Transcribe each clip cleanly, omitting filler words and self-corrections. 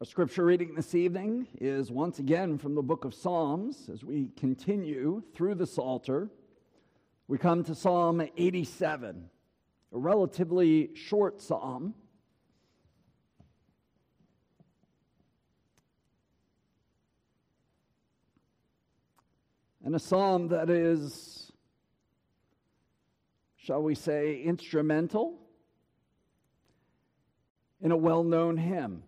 Scripture reading this evening is once again from the book of Psalms. As we continue through the Psalter, we come to Psalm 87, a relatively short psalm. And a psalm that is, shall we say, instrumental in a well-known hymn.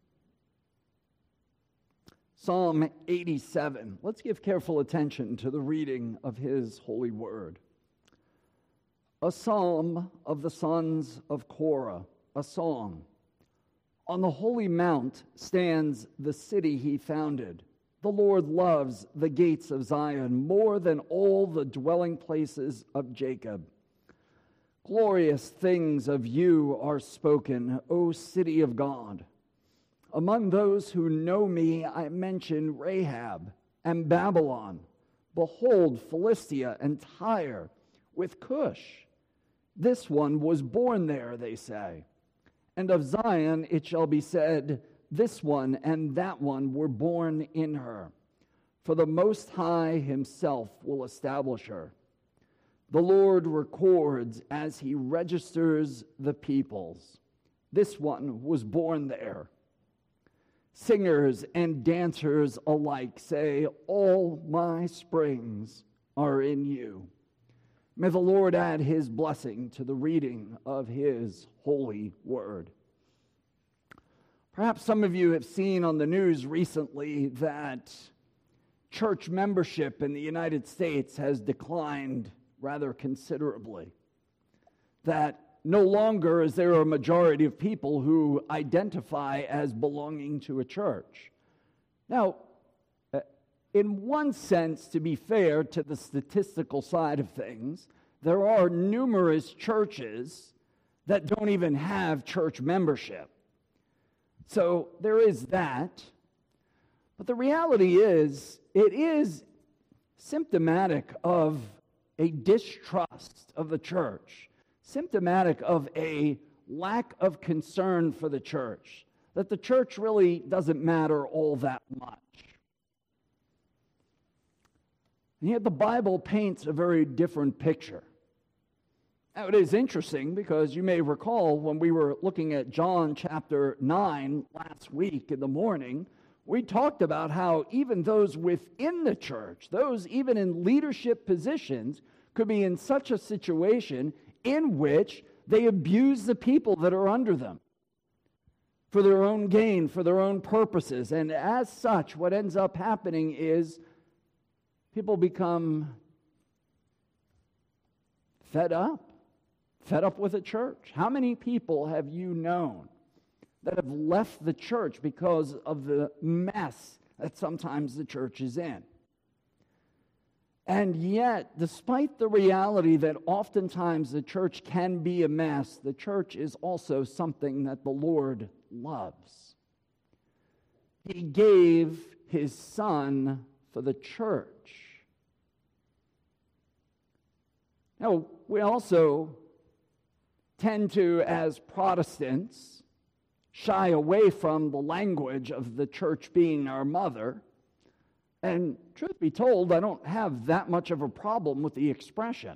Psalm 87. Let's give careful attention to the reading of His holy word. A psalm of the sons of Korah, a song. On the holy mount stands the city He founded. The Lord loves the gates of Zion more than all the dwelling places of Jacob. Glorious things of you are spoken, O city of God. Among those who know me, I mention Rahab and Babylon. Behold, Philistia and Tyre with Cush. This one was born there, they say. And of Zion it shall be said, this one and that one were born in her. For the Most High Himself will establish her. The Lord records as He registers the peoples. This one was born there. Singers and dancers alike say, all my springs are in you. May the Lord add His blessing to the reading of His holy word. Perhaps some of you have seen on the news recently that church membership in the United States has declined rather considerably. That no longer is there a majority of people who identify as belonging to a church. Now, in one sense, to be fair to the statistical side of things, there are numerous churches that don't even have church membership. So there is that. But the reality is, it is symptomatic of a distrust of the church, symptomatic of a lack of concern for the church, that the church really doesn't matter all that much. And yet the Bible paints a very different picture. Now, it is interesting because you may recall when we were looking at John chapter 9 last week in the morning, we talked about how even those within the church, those even in leadership positions, could be in such a situation in which they abuse the people that are under them for their own gain, for their own purposes. And as such, what ends up happening is people become fed up with the church. How many people have you known that have left the church because of the mess that sometimes the church is in? And yet, despite the reality that oftentimes the church can be a mess, the church is also something that the Lord loves. He gave His Son for the church. Now, we also tend to, as Protestants, shy away from the language of the church being our mother. And truth be told, I don't have that much of a problem with the expression.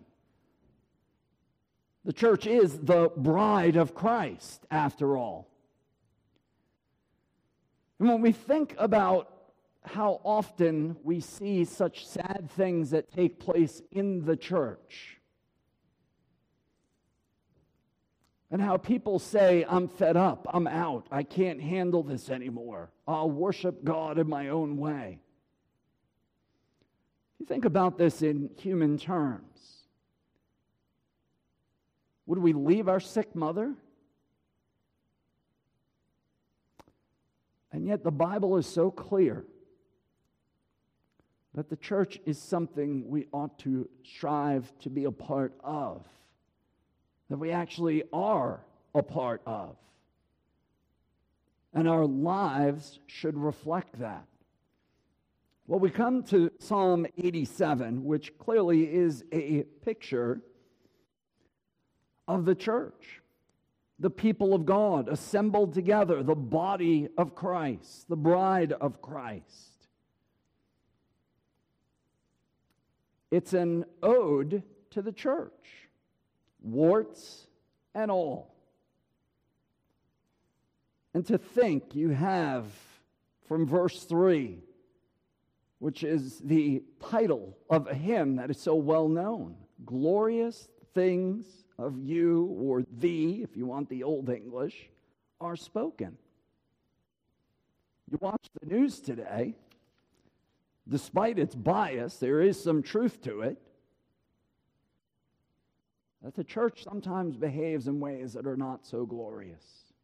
The church is the bride of Christ, after all. And when we think about how often we see such sad things that take place in the church, and how people say, I'm fed up, I'm out, I can't handle this anymore, I'll worship God in my own way. You think about this in human terms. Would we leave our sick mother? And yet the Bible is so clear that the church is something we ought to strive to be a part of, that we actually are a part of. And our lives should reflect that. Well, we come to Psalm 87, which clearly is a picture of the church. the people of God assembled together, the body of Christ, the bride of Christ. It's an ode to the church, warts and all. And to think you have from verse 3, which is the title of a hymn that is so well known, glorious things of you, or thee, if you want the Old English, are spoken. You watch the news today, despite its bias, there is some truth to it, that the church sometimes behaves in ways that are not so glorious.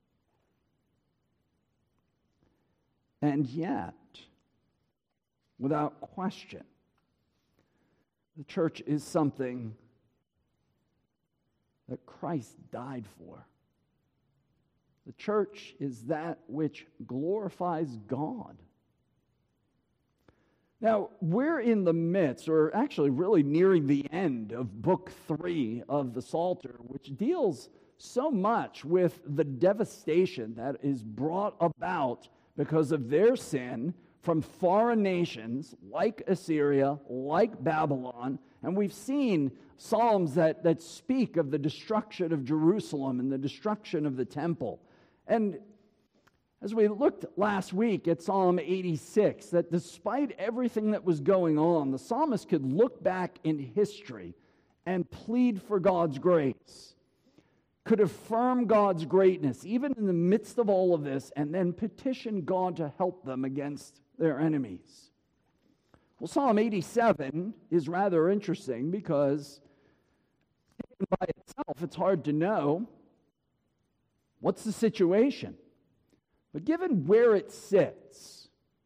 And yet, without question, the church is something that Christ died for. The church is that which glorifies God. Now, we're in the midst, or actually really nearing the end of Book 3 of the Psalter, which deals so much with the devastation that is brought about because of their sin from foreign nations like Assyria, like Babylon. And we've seen psalms that speak of the destruction of Jerusalem and the destruction of the temple. And as we looked last week at Psalm 86, that despite everything that was going on, the psalmist could look back in history and plead for God's grace, could affirm God's greatness, even in the midst of all of this, and then petition God to help them against their enemies. Well, Psalm 87 is rather interesting because by itself, it's hard to know what's the situation. But given where it sits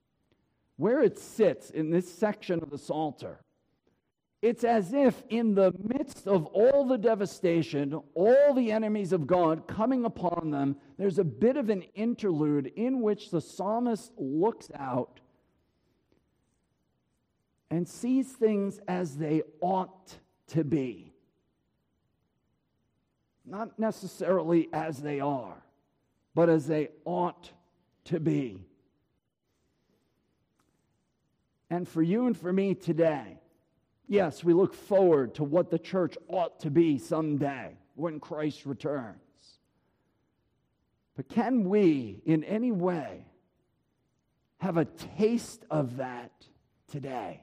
in this section of the Psalter, it's as if in the midst of all the devastation, all the enemies of God coming upon them, there's a bit of an interlude in which the psalmist looks out and sees things as they ought to be. Not necessarily as they are, but as they ought to be. And for you and for me today, yes, we look forward to what the church ought to be someday when Christ returns. But can we, in any way, have a taste of that today?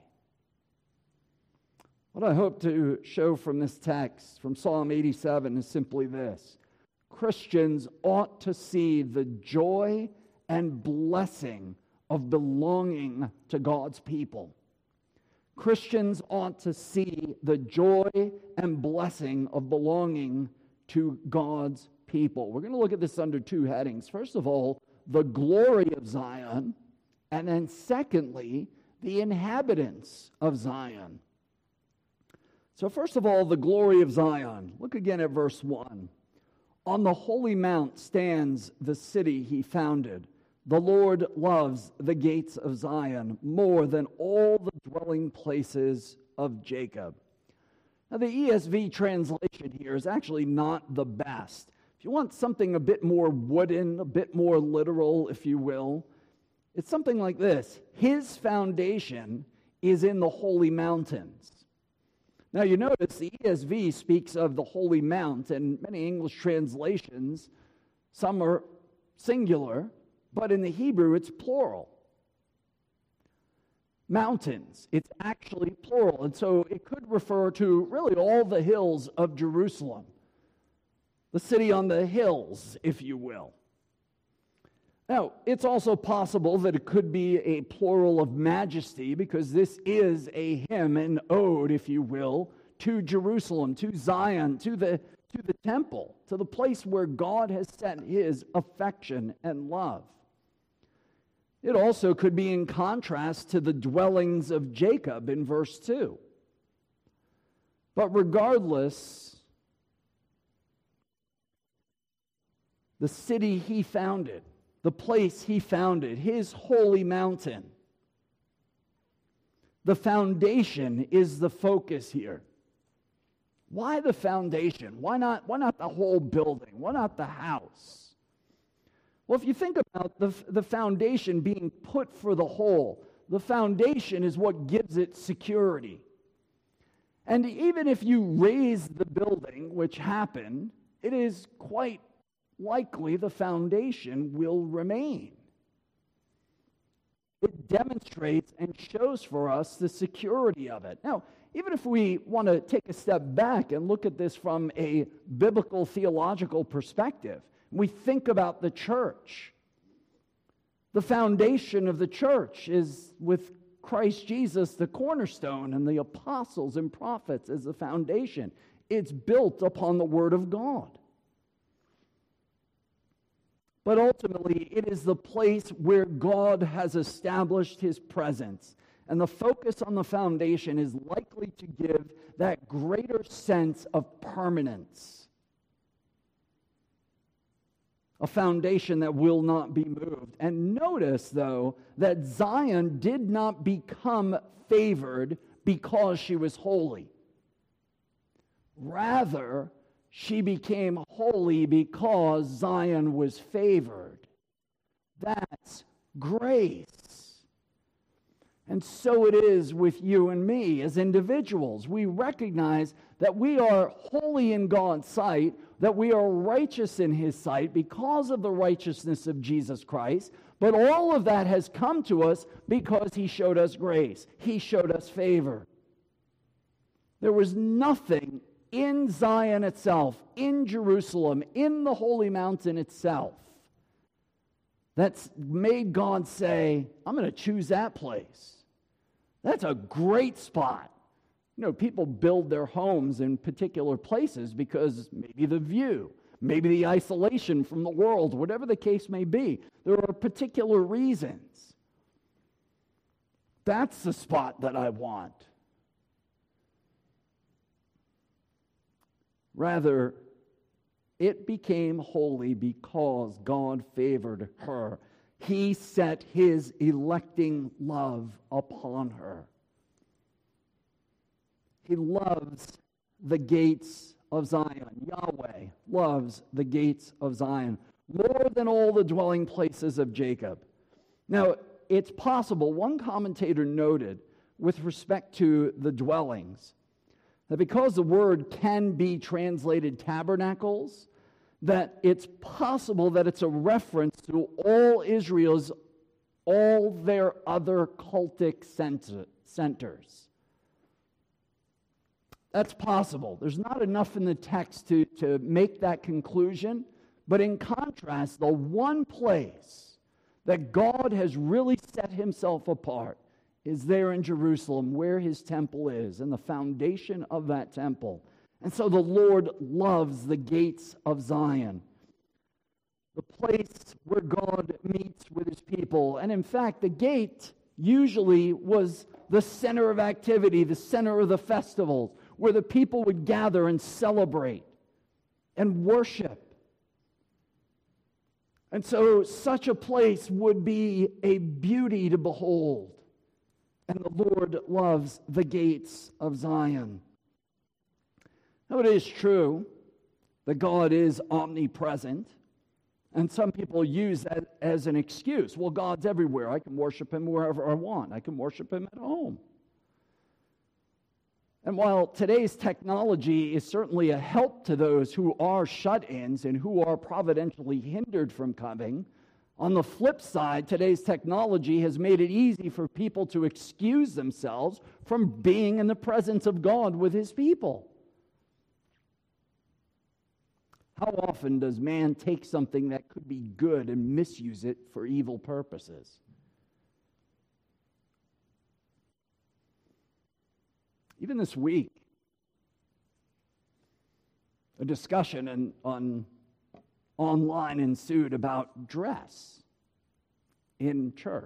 What I hope to show from this text, from Psalm 87, is simply this. Christians ought to see the joy and blessing of belonging to God's people. Christians ought to see the joy and blessing of belonging to God's people. We're going to look at this under two headings. First of all, the glory of Zion, and then secondly, the inhabitants of Zion. So first of all, the glory of Zion. Look again at verse 1. On the holy mount stands the city he founded. The Lord loves the gates of Zion more than all the dwelling places of Jacob. Now, the ESV translation here is actually not the best. If you want something a bit more wooden, a bit more literal, if you will, it's something like this. His foundation is in the holy mountains. Now, you notice the ESV speaks of the Holy Mount, and many English translations, some are singular, but in the Hebrew, it's plural. Mountains, it's actually plural, and so it could refer to really all the hills of Jerusalem, the city on the hills, if you will. Now, it's also possible that it could be a plural of majesty, because this is a hymn, an ode, if you will, to Jerusalem, to Zion, to the temple, to the place where God has set his affection and love. It also could be in contrast to the dwellings of Jacob in verse 2. But regardless, the city he founded, the place he founded, his holy mountain. The foundation is the focus here. Why the foundation? Why not the whole building? Why not the house? Well, if you think about the foundation being put for the whole, the foundation is what gives it security. And even if you raise the building, which happened, it is quite likely the foundation will remain. It demonstrates and shows for us the security of it. Now, even if we want to take a step back and look at this from a biblical theological perspective, we think about the church. The foundation of the church is with Christ Jesus, the cornerstone, and the apostles and prophets as the foundation. It's built upon the Word of God. But ultimately, it is the place where God has established His presence. And the focus on the foundation is likely to give that greater sense of permanence. A foundation that will not be moved. And notice, though, that Zion did not become favored because she was holy. Rather, she became holy because Zion was favored. That's grace. And so it is with you and me as individuals. We recognize that we are holy in God's sight, that we are righteous in His sight because of the righteousness of Jesus Christ. But all of that has come to us because He showed us grace. He showed us favor. There was nothing in Zion itself, in Jerusalem, in the holy mountain itself, that's made God say, I'm going to choose that place. That's a great spot. You know, people build their homes in particular places because maybe the view, maybe the isolation from the world, whatever the case may be. There are particular reasons. That's the spot that I want. Rather, it became holy because God favored her. He set His electing love upon her. He loves the gates of Zion. Yahweh loves the gates of Zion more than all the dwelling places of Jacob. Now, it's possible, one commentator noted with respect to the dwellings, that because the word can be translated tabernacles, that it's possible that it's a reference to all their other cultic centers. That's possible. There's not enough in the text to make that conclusion, but in contrast, the one place that God has really set Himself apart is there in Jerusalem, where His temple is, and the foundation of that temple. And so the Lord loves the gates of Zion, the place where God meets with His people. And in fact, the gate usually was the center of activity, the center of the festivals, where the people would gather and celebrate and worship. And so such a place would be a beauty to behold. And the Lord loves the gates of Zion. Now, it is true that God is omnipresent, and some people use that as an excuse. Well, God's everywhere. I can worship Him wherever I want. I can worship Him at home. And while today's technology is certainly a help to those who are shut-ins and who are providentially hindered from coming, on the flip side, today's technology has made it easy for people to excuse themselves from being in the presence of God with His people. How often does man take something that could be good and misuse it for evil purposes? Even this week, a discussion online ensued about dress in church.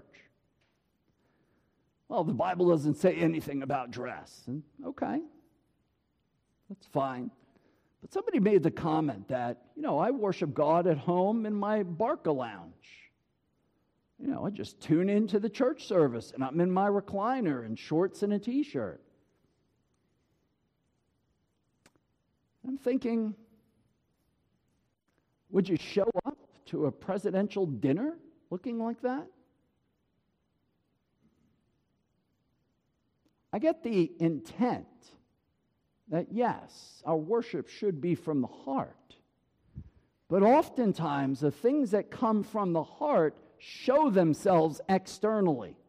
Well, the Bible doesn't say anything about dress. And okay, that's fine. But somebody made the comment that, I worship God at home in my Barca lounge. I just tune into the church service and I'm in my recliner in shorts and a t-shirt. I'm thinking, would you show up to a presidential dinner looking like that? I get the intent that yes, our worship should be from the heart. But oftentimes, the things that come from the heart show themselves externally.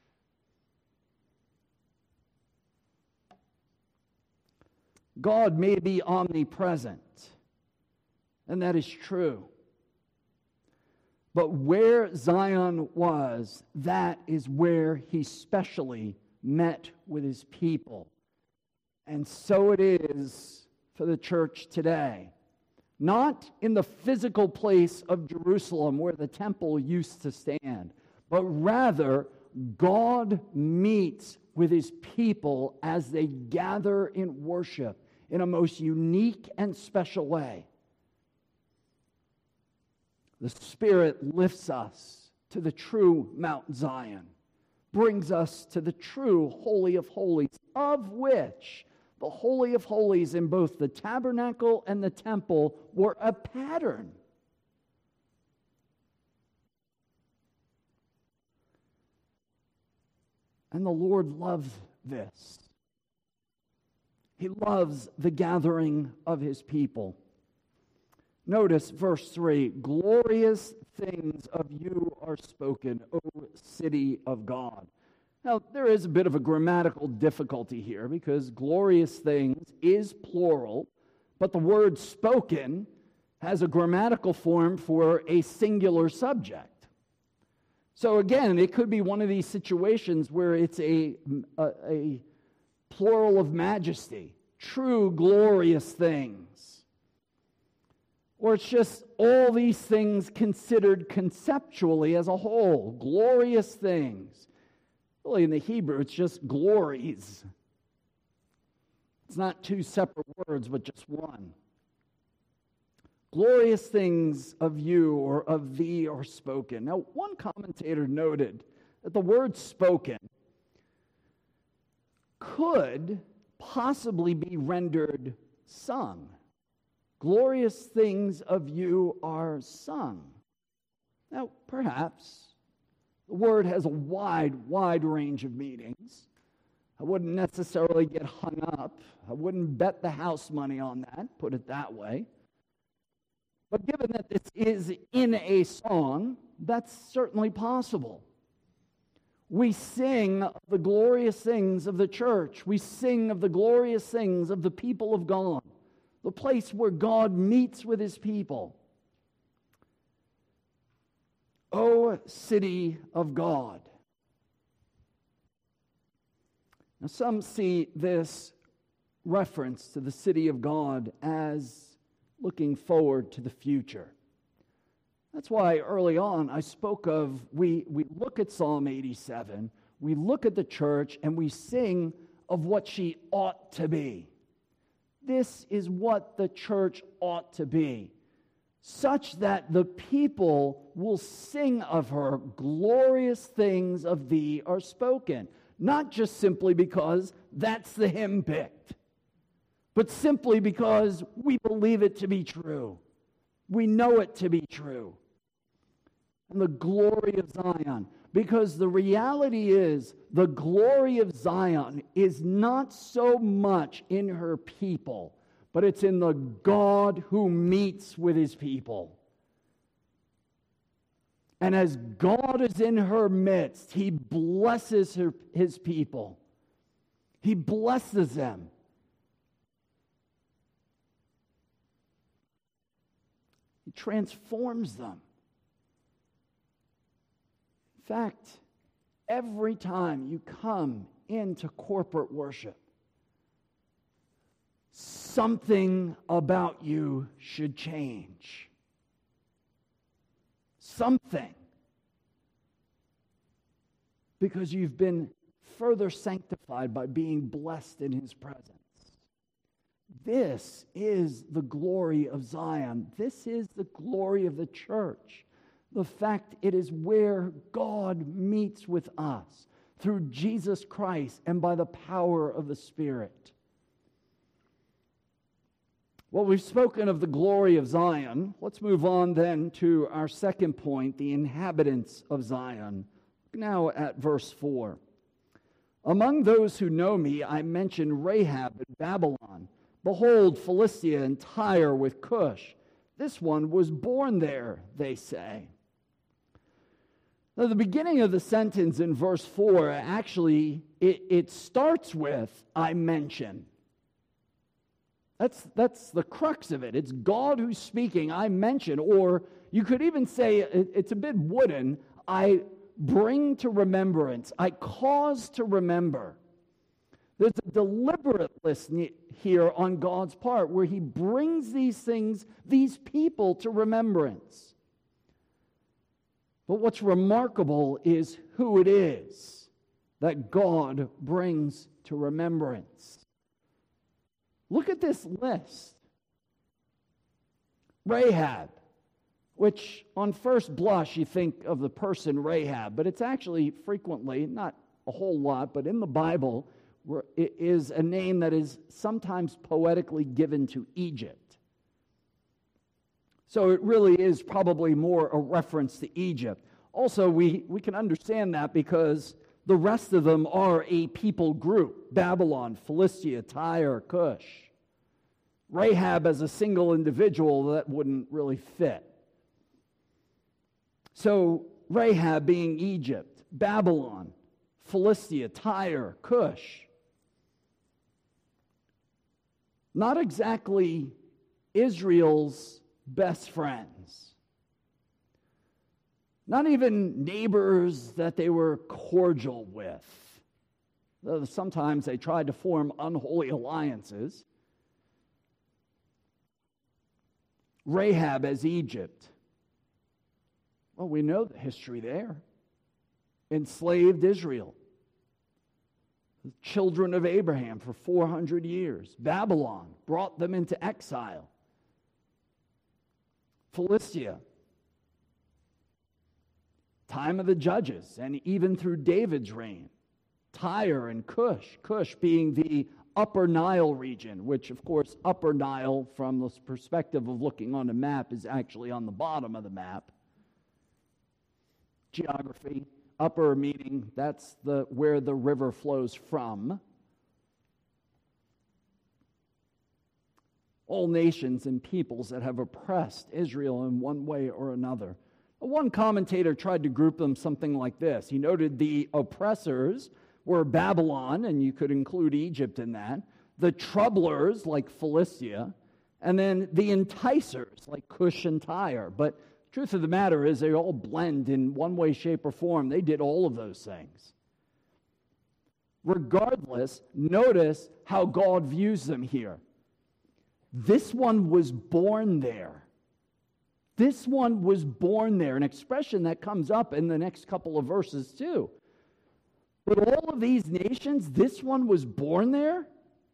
God may be omnipresent, and that is true. But where Zion was, that is where he specially met with his people. And so it is for the church today. Not in the physical place of Jerusalem where the temple used to stand, but rather God meets with his people as they gather in worship in a most unique and special way. The Spirit lifts us to the true Mount Zion, brings us to the true Holy of Holies, of which the Holy of Holies in both the tabernacle and the temple were a pattern. And the Lord loves this. He loves the gathering of his people. Notice verse 3, glorious things of you are spoken, O city of God. Now, there is a bit of a grammatical difficulty here because glorious things is plural, but the word spoken has a grammatical form for a singular subject. So again, it could be one of these situations where it's a plural of majesty, true glorious things. Or it's just all these things considered conceptually as a whole, glorious things. Really, in the Hebrew, it's just glories. It's not two separate words, but just one. Glorious things of you or of thee are spoken. Now, one commentator noted that the word spoken could possibly be rendered sung. Glorious things of you are sung. Now, perhaps the word has a wide range of meanings. I wouldn't necessarily get hung up. I wouldn't bet the house money on that, put it that way. But given that this is in a song, that's certainly possible. We sing of the glorious things of the church. We sing of the glorious things of the people of God, the place where God meets with his people. O city of God. Now, some see this reference to the city of God as looking forward to the future. That's why early on I spoke of, we look at Psalm 87, we look at the church, and we sing of what she ought to be. This is what the church ought to be, such that the people will sing of her, glorious things of thee are spoken. Not just simply because that's the hymn picked, but simply because we believe it to be true. We know it to be true. And the glory of Zion, because the reality is the glory of Zion is not so much in her people, but it's in the God who meets with his people. And as God is in her midst, he blesses his people. He blesses them. He transforms them. In fact, every time you come into corporate worship, something about you should change. Something. Because you've been further sanctified by being blessed in his presence. This is the glory of Zion. This is the glory of the church. The fact it is where God meets with us through Jesus Christ and by the power of the Spirit. Well, we've spoken of the glory of Zion. Let's move on then to our second point, the inhabitants of Zion. Now at verse 4. Among those who know me, I mention Rahab and Babylon. Behold, Philistia and Tyre with Cush. This one was born there, they say. Now, the beginning of the sentence in verse 4, actually, it starts with, I mention. That's the crux of it. It's God who's speaking, I mention. Or you could even say, it's a bit wooden, I bring to remembrance, I cause to remember. There's a deliberateness here on God's part where he brings these things, these people to remembrance. But what's remarkable is who it is that God brings to remembrance. Look at this list. Rahab, which on first blush you think of the person Rahab, but it's actually frequently, not a whole lot, but in the Bible, it is a name that is sometimes poetically given to Egypt. So it really is probably more a reference to Egypt. Also, we can understand that because the rest of them are a people group. Babylon, Philistia, Tyre, Cush. Rahab as a single individual, that wouldn't really fit. So Rahab being Egypt, Babylon, Philistia, Tyre, Cush. Not exactly Israel's best friends. Not even neighbors that they were cordial with. Though sometimes they tried to form unholy alliances. Rahab as Egypt. Well, we know the history there. Enslaved Israel. The children of Abraham for 400 years. Babylon brought them into exile. Philistia. Time of the Judges, and even through David's reign. Tyre and Cush. Cush being the Upper Nile region, which, of course, Upper Nile, from the perspective of looking on a map, is actually on the bottom of the map. Geography. Upper meaning that's where the river flows from. All nations and peoples that have oppressed Israel in one way or another. One commentator tried to group them something like this. He noted the oppressors were Babylon, and you could include Egypt in that, the troublers like Philistia, and then the enticers like Cush and Tyre. But truth of the matter is they all blend in one way, shape, or form. They did all of those things. Regardless, notice how God views them here. This one was born there. This one was born there, an expression that comes up in the next couple of verses too. But all of these nations, this one was born there?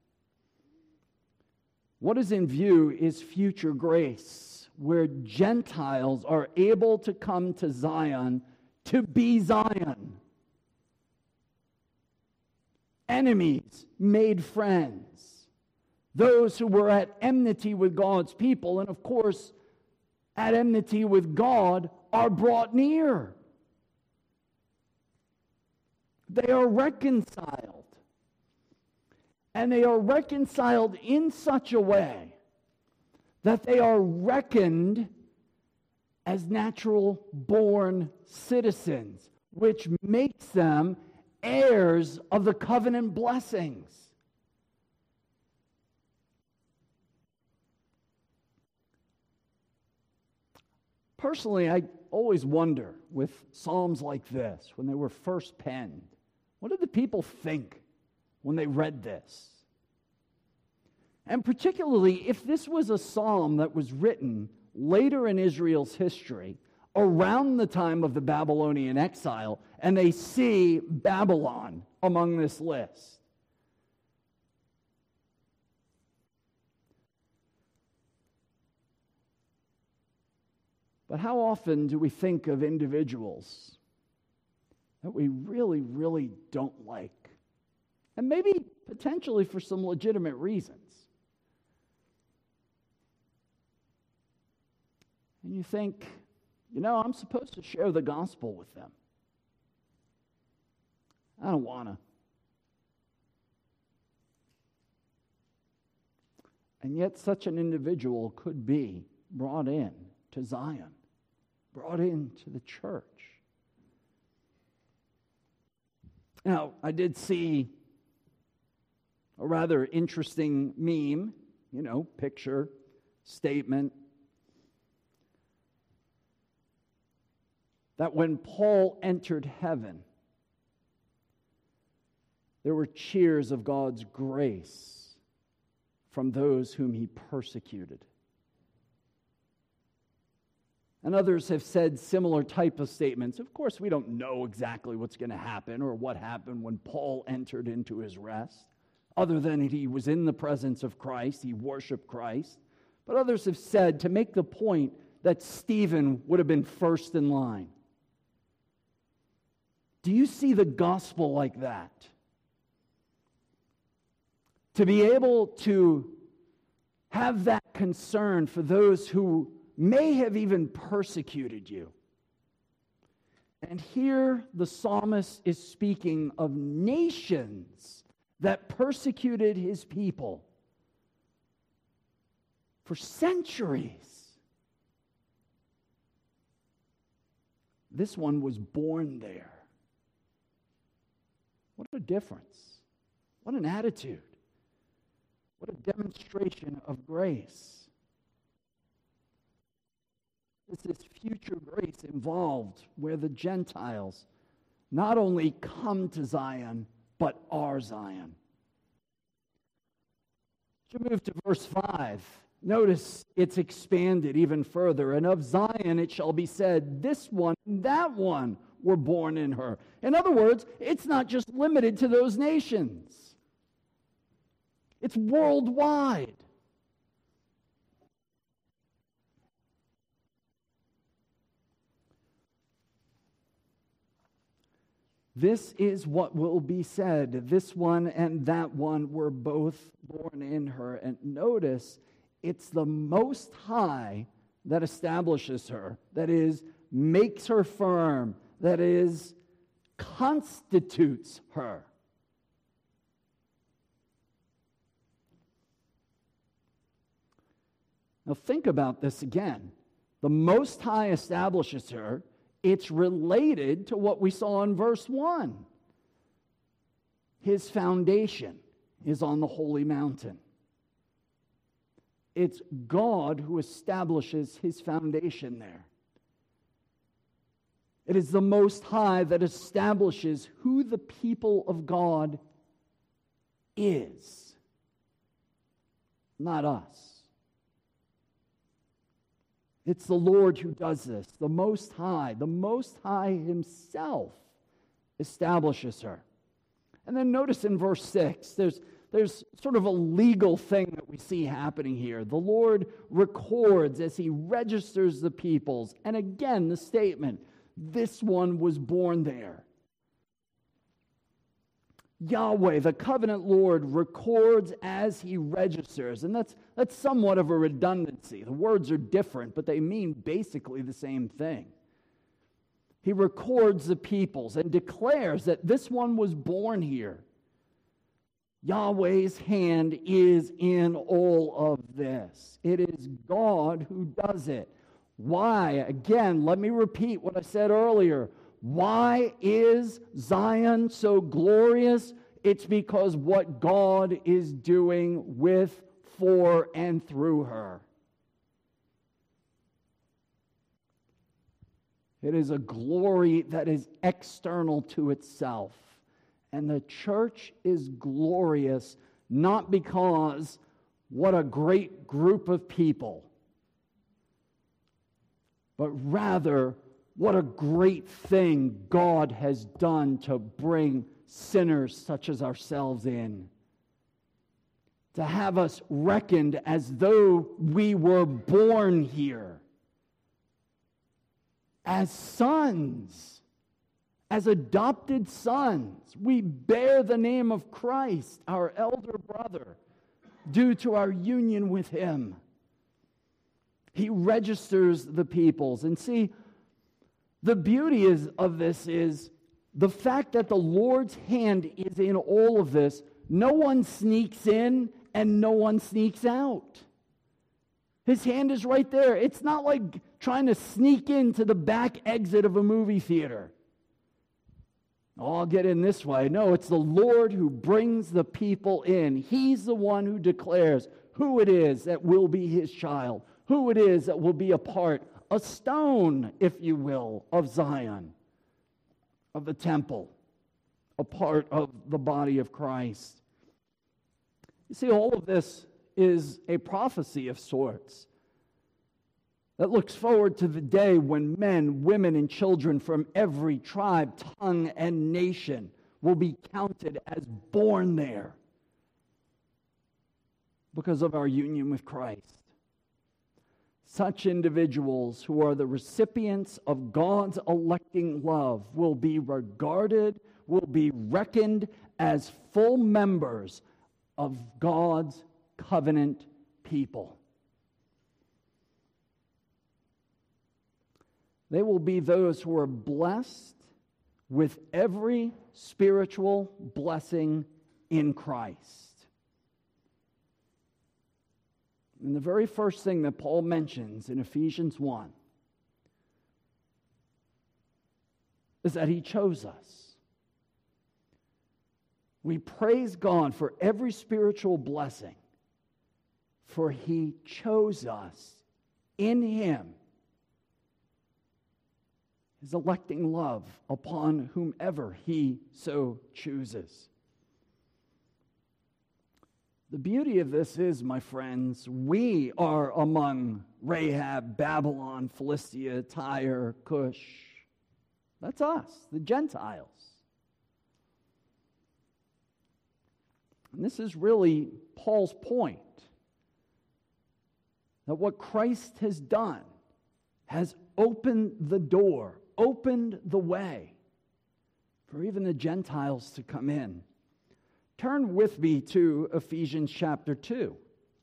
What is in view is future grace, where Gentiles are able to come to Zion to be Zion. Enemies made friends. Those who were at enmity with God's people, and of course, at enmity with God, are brought near. They are reconciled. And they are reconciled in such a way that they are reckoned as natural born citizens, which makes them heirs of the covenant blessings. Personally, I always wonder with Psalms like this, when they were first penned, what did the people think when they read this? And particularly, if this was a psalm that was written later in Israel's history, around the time of the Babylonian exile, and they see Babylon among this list. But how often do we think of individuals that we really, really don't like? And maybe potentially for some legitimate reasons. And you think, I'm supposed to share the gospel with them. I don't want to. And yet such an individual could be brought in to Zion, brought into the church. Now, I did see a rather interesting meme, picture, statement, that when Paul entered heaven, there were cheers of God's grace from those whom he persecuted. And others have said similar type of statements. Of course, we don't know exactly what's going to happen or what happened when Paul entered into his rest, other than he was in the presence of Christ, he worshiped Christ. But others have said, to make the point, that Stephen would have been first in line. Do you see the gospel like that? To be able to have that concern for those who may have even persecuted you. And here the psalmist is speaking of nations that persecuted his people for centuries. This one was born there. What a difference. What an attitude. What a demonstration of grace. This is future grace involved where the Gentiles not only come to Zion, but are Zion. As you move to verse 5, notice it's expanded even further. And of Zion it shall be said, this one and that one were born in her. In other words, it's not just limited to those nations. It's worldwide. This is what will be said. This one and that one were both born in her. And notice, it's the Most High that establishes her, that is, makes her firm, that is, constitutes her. Now think about this again. The Most High establishes her. It's related to what we saw in verse 1. His foundation is on the holy mountain. It's God who establishes his foundation there. It is the Most High that establishes who the people of God is, not us. It's the Lord who does this, the Most High. The Most High himself establishes her. And then notice in verse 6, there's sort of a legal thing that we see happening here. The Lord records as he registers the peoples. And again, the statement, this one was born there. Yahweh, the covenant Lord, records as he registers. And that's somewhat of a redundancy. The words are different, but they mean basically the same thing. He records the peoples and declares that this one was born here. Yahweh's hand is in all of this. It is God who does it. Why? Again, let me repeat what I said earlier. Why is Zion so glorious? It's because what God is doing with, for, and through her. It is a glory that is external to itself. And the church is glorious not because what a great group of people, but rather what a great thing God has done to bring sinners such as ourselves in. To have us reckoned as though we were born here. As sons, as adopted sons, we bear the name of Christ, our elder brother, due to our union with him. He registers the peoples. And see, the beauty of this is the fact that the Lord's hand is in all of this. No one sneaks in and no one sneaks out. His hand is right there. It's not like trying to sneak into the back exit of a movie theater. Oh, I'll get in this way. No, it's the Lord who brings the people in. He's the one who declares who it is that will be his child, who it is that will be a stone, if you will, of Zion, of the temple, a part of the body of Christ. You see, all of this is a prophecy of sorts that looks forward to the day when men, women, and children from every tribe, tongue, and nation will be counted as born there because of our union with Christ. Such individuals who are the recipients of God's electing love will be regarded, will be reckoned as full members of God's covenant people. They will be those who are blessed with every spiritual blessing in Christ. And the very first thing that Paul mentions in Ephesians 1 is that he chose us. We praise God for every spiritual blessing, for he chose us in him, his electing love upon whomever he so chooses. The beauty of this is, my friends, we are among Rahab, Babylon, Philistia, Tyre, Cush. That's us, the Gentiles. And this is really Paul's point, that what Christ has done has opened the door, opened the way for even the Gentiles to come in. Turn with me to Ephesians chapter 2.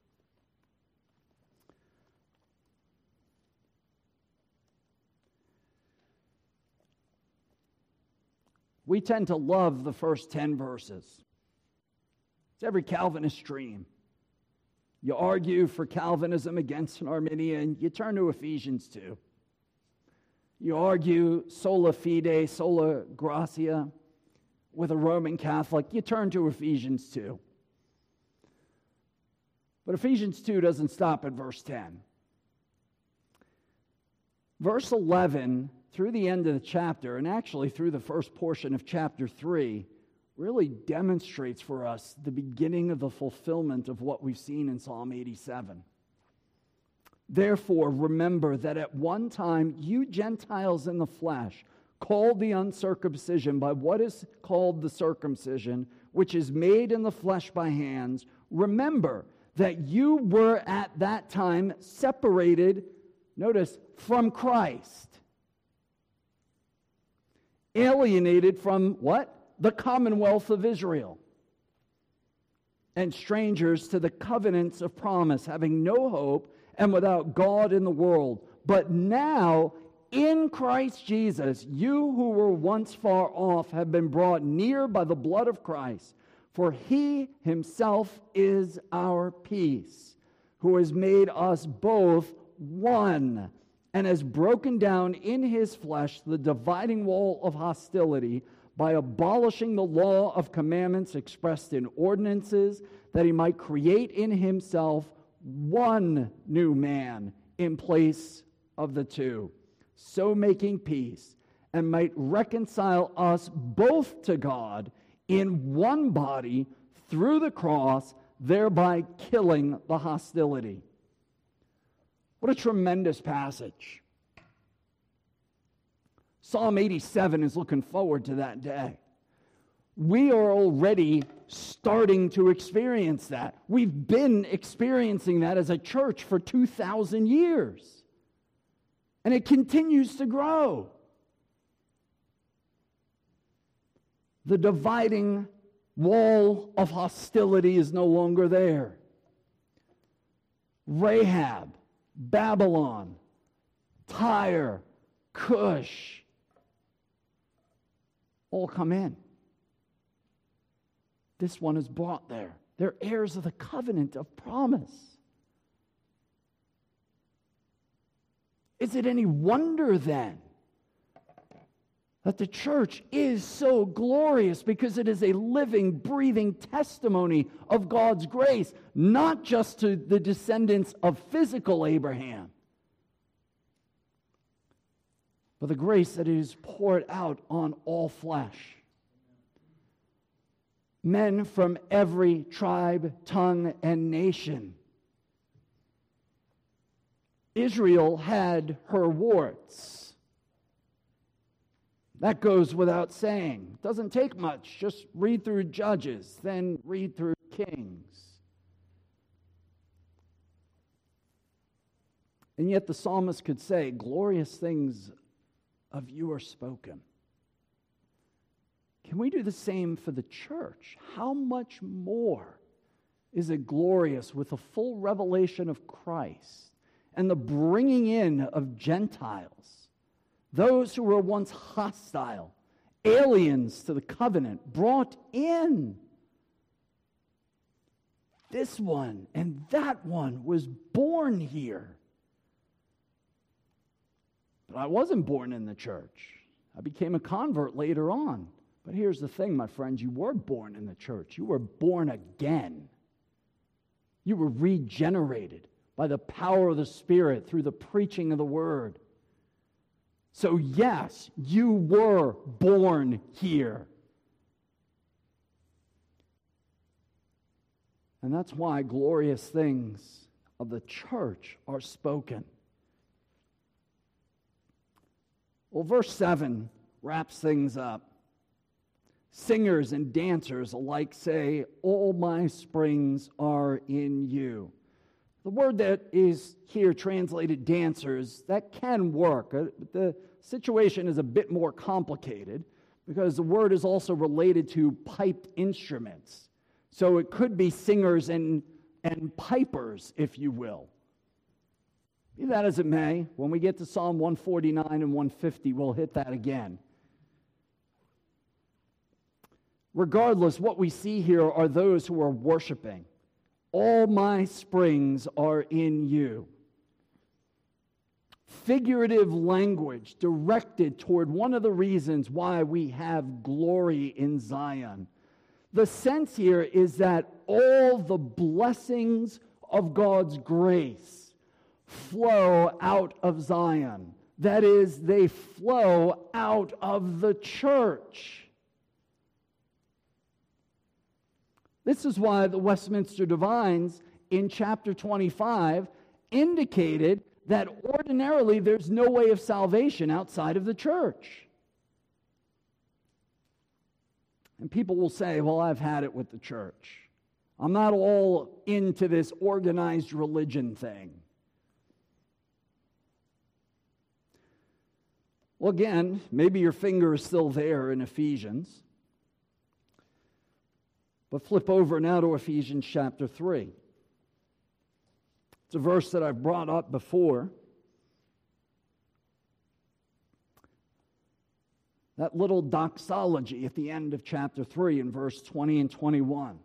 We tend to love the first 10 verses. It's every Calvinist dream. You argue for Calvinism against an Arminian, you turn to Ephesians 2. You argue sola fide, sola gratia with a Roman Catholic, you turn to Ephesians 2. But Ephesians 2 doesn't stop at verse 10. Verse 11, through the end of the chapter, and actually through the first portion of chapter 3, really demonstrates for us the beginning of the fulfillment of what we've seen in Psalm 87. Therefore, remember that at one time you Gentiles in the flesh, called the uncircumcision by what is called the circumcision, which is made in the flesh by hands, remember that you were at that time separated, notice, from Christ. Alienated from what? The commonwealth of Israel. And strangers to the covenants of promise, having no hope and without God in the world. But now, in Christ Jesus, you who were once far off have been brought near by the blood of Christ. For he himself is our peace, who has made us both one, and has broken down in his flesh the dividing wall of hostility by abolishing the law of commandments expressed in ordinances, that he might create in himself one new man in place of the two, so making peace, and might reconcile us both to God in one body through the cross, thereby killing the hostility. What a tremendous passage. Psalm 87 is looking forward to that day. We are already starting to experience that. We've been experiencing that as a church for 2,000 years. And it continues to grow. The dividing wall of hostility is no longer there. Rahab, Babylon, Tyre, Cush, all come in. This one is brought there. They're heirs of the covenant of promise. Is it any wonder then that the church is so glorious? Because it is a living, breathing testimony of God's grace, not just to the descendants of physical Abraham, but the grace that is poured out on all flesh. Men from every tribe, tongue, and nation. Israel had her warts. That goes without saying. It doesn't take much. Just read through Judges, then read through Kings. And yet the psalmist could say, glorious things of you are spoken. Can we do the same for the church? How much more is it glorious with a full revelation of Christ and the bringing in of Gentiles, those who were once hostile, aliens to the covenant, brought in? This one and that one was born here. But I wasn't born in the church. I became a convert later on. But here's the thing, my friends, you were born in the church. You were born again. You were regenerated by the power of the Spirit through the preaching of the Word. So yes, you were born here. And that's why glorious things of the church are spoken. Well, verse 7 wraps things up. Singers and dancers alike say, all my springs are in you. The word that is here translated dancers, that can work. But the situation is a bit more complicated because the word is also related to piped instruments. So it could be singers and pipers, if you will. Be that as it may, when we get to Psalm 149 and 150, we'll hit that again. Regardless, what we see here are those who are worshiping. All my springs are in you. Figurative language directed toward one of the reasons why we have glory in Zion. The sense here is that all the blessings of God's grace flow out of Zion. That is, they flow out of the church. This is why the Westminster Divines in chapter 25 indicated that ordinarily there's no way of salvation outside of the church. And people will say, well, I've had it with the church. I'm not all into this organized religion thing. Well, again, maybe your finger is still there in Ephesians. But flip over now to Ephesians chapter 3. It's a verse that I've brought up before. That little doxology at the end of chapter 3 in verse 20 and 21.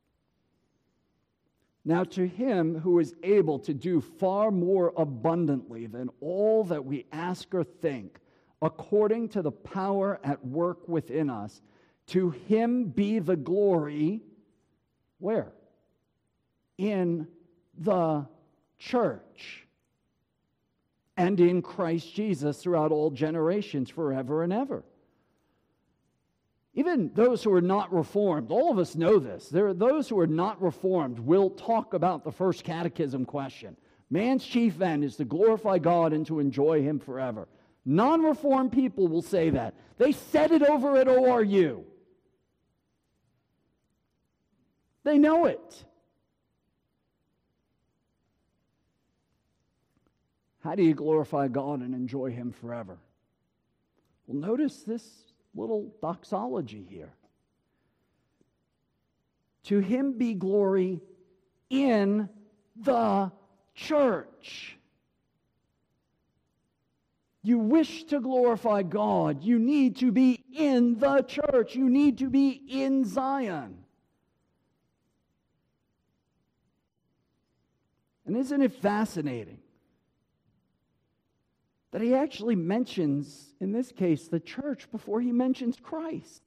Now to him who is able to do far more abundantly than all that we ask or think, according to the power at work within us, to him be the glory, where? In the church and in Christ Jesus throughout all generations, forever and ever. Even those who are not reformed, all of us know this. There are those who are not reformed will talk about the first catechism question. Man's chief end is to glorify God and to enjoy him forever. Non-reformed people will say that. They said it over at ORU. They know it. How do you glorify God and enjoy him forever? Well, notice this little doxology here. To him be glory in the church. You wish to glorify God, you need to be in the church. You need to be in Zion. And isn't it fascinating that he actually mentions, in this case, the church before he mentions Christ?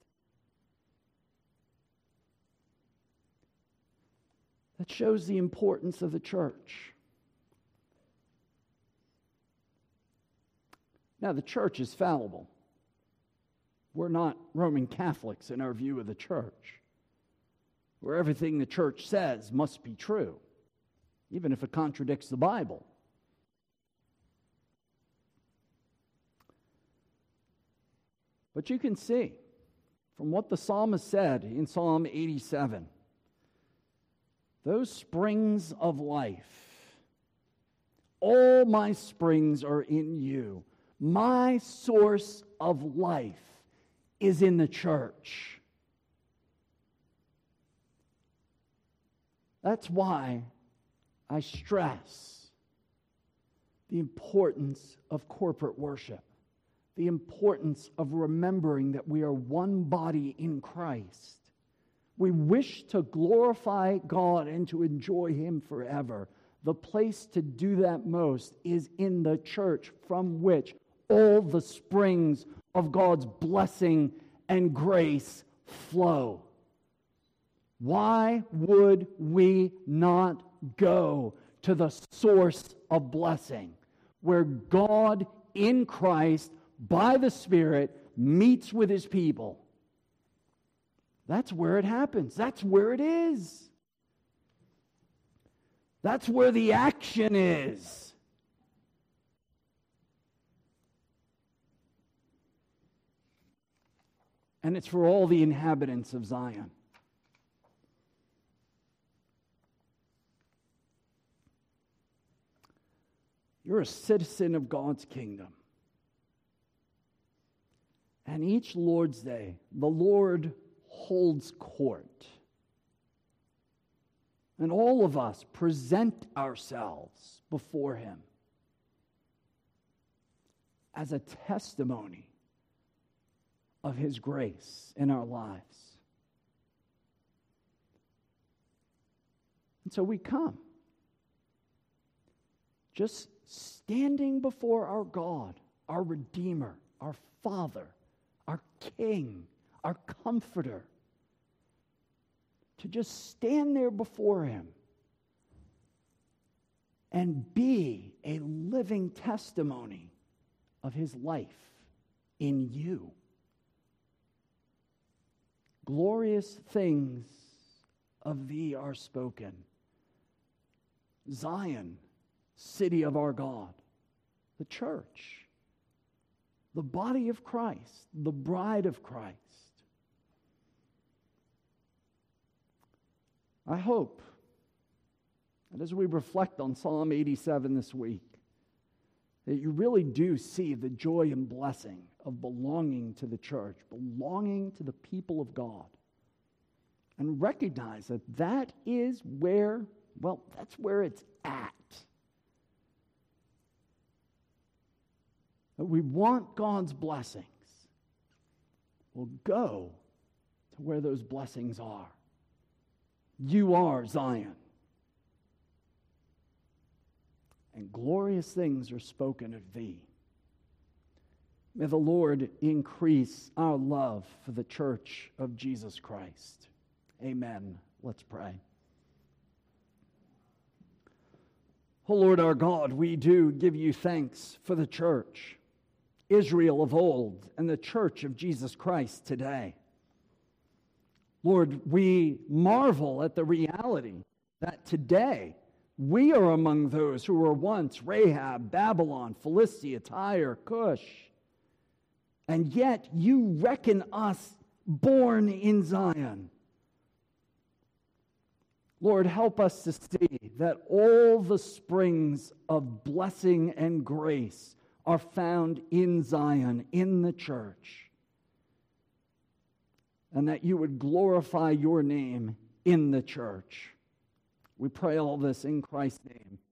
That shows the importance of the church. Now, the church is fallible. We're not Roman Catholics in our view of the church, where everything the church says must be true, even if it contradicts the Bible. But you can see from what the psalmist said in Psalm 87, those springs of life, all my springs are in you. My source of life is in the church. That's why I stress the importance of corporate worship, the importance of remembering that we are one body in Christ. We wish to glorify God and to enjoy Him forever. The place to do that most is in the church, from which all the springs of God's blessing and grace flow. Why would we not go to the source of blessing, where God in Christ, by the Spirit, meets with His people? That's where it happens. That's where it is. That's where the action is. And it's for all the inhabitants of Zion. You're a citizen of God's kingdom. And each Lord's Day, the Lord holds court. And all of us present ourselves before Him as a testimony of His grace in our lives. And so we come, just standing before our God, our Redeemer, our Father, our King, our Comforter, to just stand there before Him and be a living testimony of His life in you. Glorious things of thee are spoken. Zion, city of our God, the church, the body of Christ, the bride of Christ. I hope that as we reflect on Psalm 87 this week, that you really do see the joy and blessing of belonging to the church, belonging to the people of God, and recognize that that is where, well, that's where it's at. That we want God's blessings. We'll go to where those blessings are. You are Zion. And glorious things are spoken of thee. May the Lord increase our love for the church of Jesus Christ. Amen. Let's pray. Oh Lord our God, we do give you thanks for the church, Israel of old, and the church of Jesus Christ today. Lord, we marvel at the reality that today we are among those who were once Rahab, Babylon, Philistia, Tyre, Cush. And yet you reckon us born in Zion. Lord, help us to see that all the springs of blessing and grace are found in Zion, in the church. And that you would glorify your name in the church. We pray all this in Christ's name.